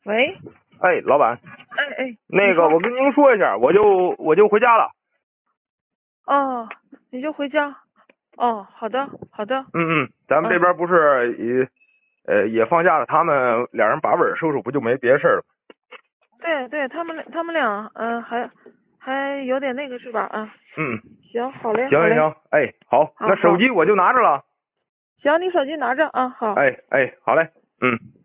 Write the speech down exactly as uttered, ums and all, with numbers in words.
喂， 哎，老板， 哎哎， 那个你说我跟您说一下，我就我就回家了。 哦，你就回家。哦，好的好的。 嗯嗯，咱们这边不是也呃也放假了，他们俩人把尾收拾，不就没别的事儿了？ 对对，他们他们俩嗯、呃、还还有点那个是吧？啊， 嗯， 行，好嘞，好嘞。 行行行，哎，好， 好那手机我就拿着了。 行，你手机拿着啊，好。 哎哎，好嘞，嗯。